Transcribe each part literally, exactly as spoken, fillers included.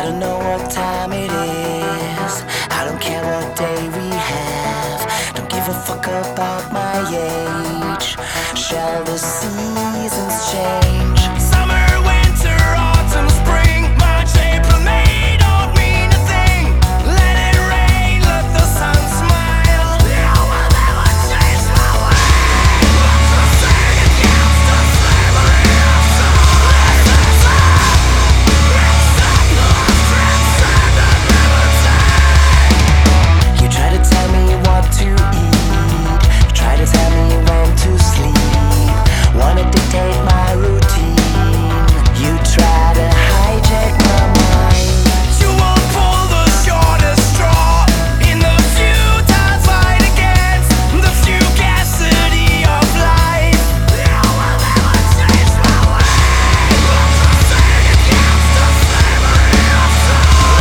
I don't know what time it is. I don't care what day we have. Don't give a fuck about my age. Shall the seasons change? Summer, winter, autumn, spring, March, April, May don't mean a thing. Let it rain, let the sun smile. You will never change my way. To sing against the slavery of soul. You try to tell me what to eat. You try to tell me when to sleep. Wanna dictate my routine. You try to hijack my mind. You won't pull the shortest straw in the futile fight against the fugacity of life. You will never change my way. To sing against the slavery of soul.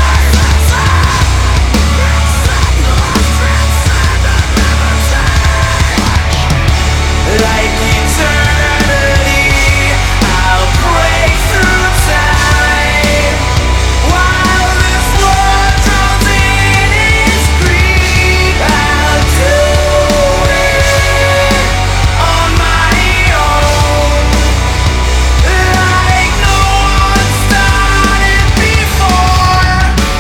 Like eternity, I'll break through time. While this world drowns in its greed, I'll do it on my own. Like no one started before.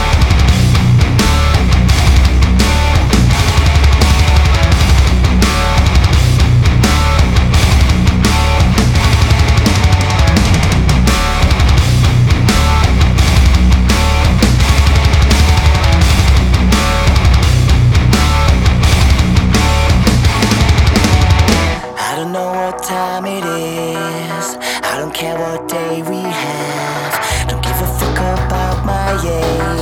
I don't know what time it is. I don't care what day we have. Don't give a fuck about my age.